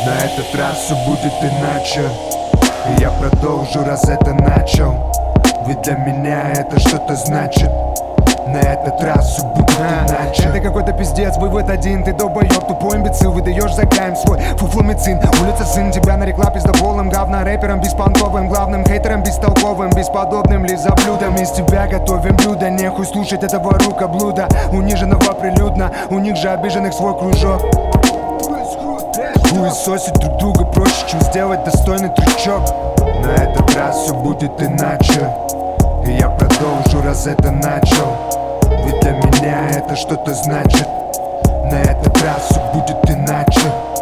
На этот раз все будет иначе, и я продолжу, раз это начал. Ведь для меня это что-то значит. На этот раз все будет иначе. Это какой-то пиздец, вывод один. Ты долбоёб, тупой имбецил, выдаешь за кайм свой фуфломицин. Улица сын тебя нарекла пиздоболом, говно рэпером беспонтовым, главным хейтером бестолковым, бесподобным лизоблюдом. Из тебя готовим блюдо, нехуй слушать этого рукоблуда, униженного прилюдно, у них же обиженных свой кружок. Хуесосить друг друга проще, чем сделать достойный трючок. На этот раз все будет иначе, и я продолжу, раз это начал. Ведь для меня это что-то значит. На этот раз все будет иначе.